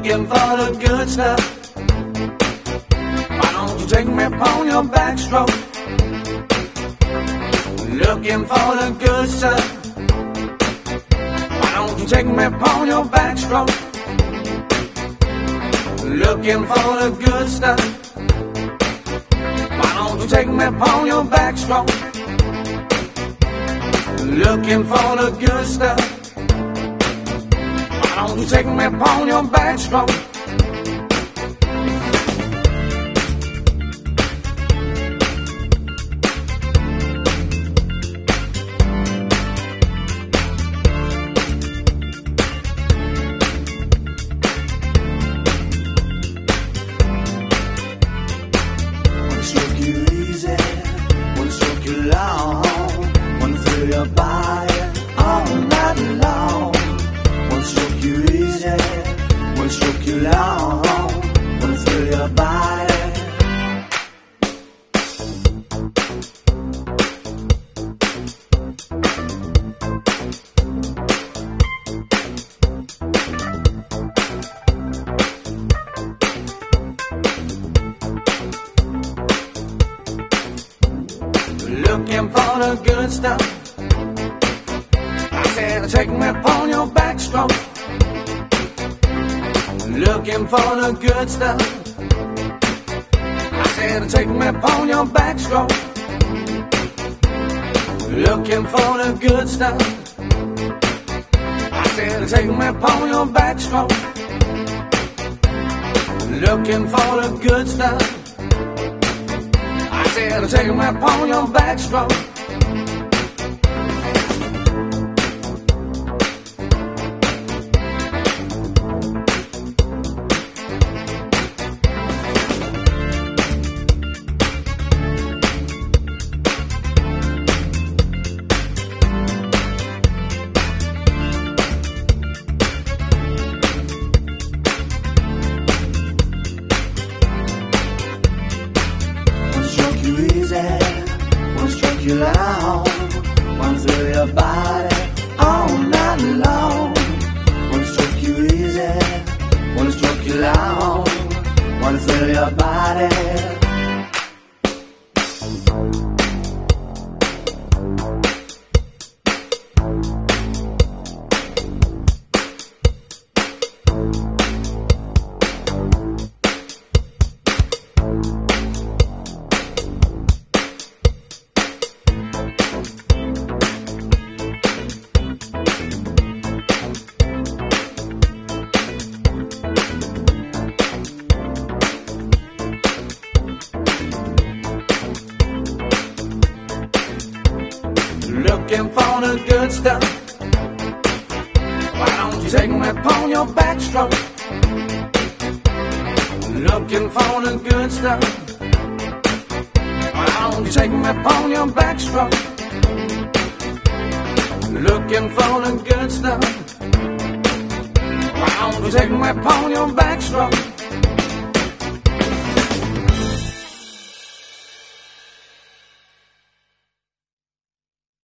looking for the good stuff. Why don't you take me upon your backstroke? Looking for the good stuff. Why don't you take me upon your backstroke? Looking for the good stuff. Why don't you take me upon your backstroke? Looking for the good stuff. Why don't you take me upon your backstroke? Wanna stroke you easy, wanna stroke you long, wanna thrill your body all night long. Wanna stroke you easy, wanna stroke you long, wanna thrill your body. Looking for the good stuff. I said, take me upon your backstroke. Looking for the good stuff. I said, take me upon your backstroke. Looking for the good stuff. I said, take me upon your backstroke. Looking for the good stuff. I said, take me upon your backstroke. Wanna stroke you loud, wanna thrill your body all night long. Wanna stroke you easy, wanna stroke you loud, wanna thrill your body. Looking for the good stuff. Why don't you take me upon your backstroke? Looking for the good stuff. Why don't you take me upon your backstroke? Looking for the good stuff. Why don't you take me upon your backstroke?